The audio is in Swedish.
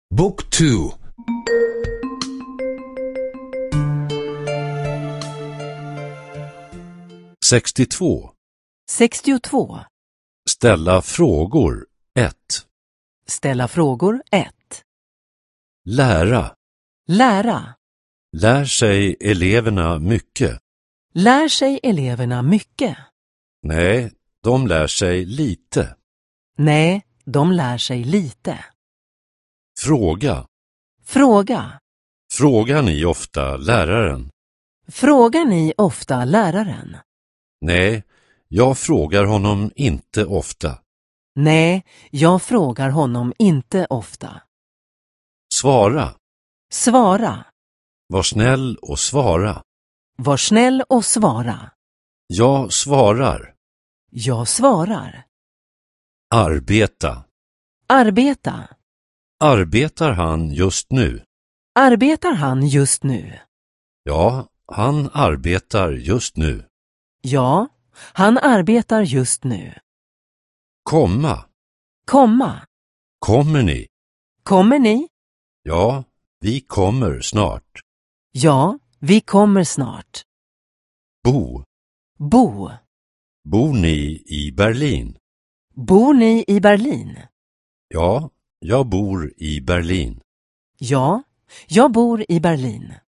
Book 2. 62. 62. Ställa frågor 1. Ställa frågor 1. Lära. Lära. Lär sig eleverna mycket? Lär sig eleverna mycket? Nej, de lär sig lite. Nej, de lär sig lite. Fråga. Fråga. Frågar ni ofta läraren? Frågar ni ofta läraren? Nej, jag frågar honom inte ofta. Nej, jag frågar honom inte ofta. Svara. Svara. Var snäll och svara. Var snäll och svara. Jag svarar. Jag svarar. Arbeta. Arbeta. Arbetar han just nu? Arbetar han just nu? Ja, han arbetar just nu. Ja, han arbetar just nu. Komma. Komma. Kommer ni? Kommer ni? Ja, vi kommer snart. Ja, vi kommer snart. Bo. Bo. Bor ni i Berlin? Bor ni i Berlin? Ja, jag bor i Berlin. Ja, jag bor i Berlin.